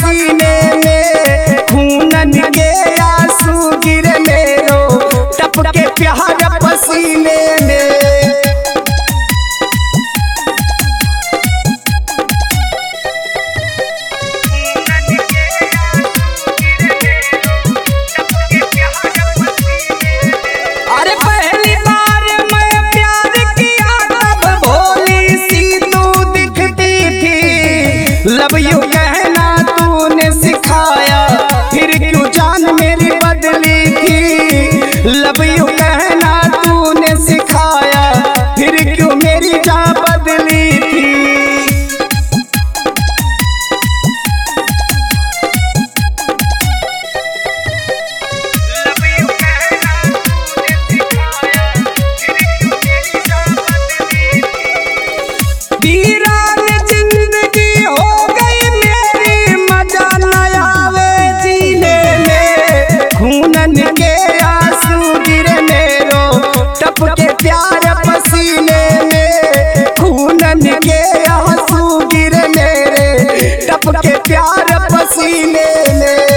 पसीने में, खूनन के आंसू गिरे मेरो टप के प्यार पसीने में। अरे पहली बार मैं प्यार किया तब भोली सी तू दिखती थी, लव यू कहना तूने सिखाया फिर क्यों जान मेरी बदली थी। लव यू कहना तूने सिखाया फिर क्यों मेरी जान बदली थी। वीरान जिंदगी हो गई मेरी, मजा न आवे जीने में, खूनन के आंसू गिरे मेरो टप के प्यार पसीने में। खूनन के आंसू गिरे मेरे टप के प्यार पसीने में।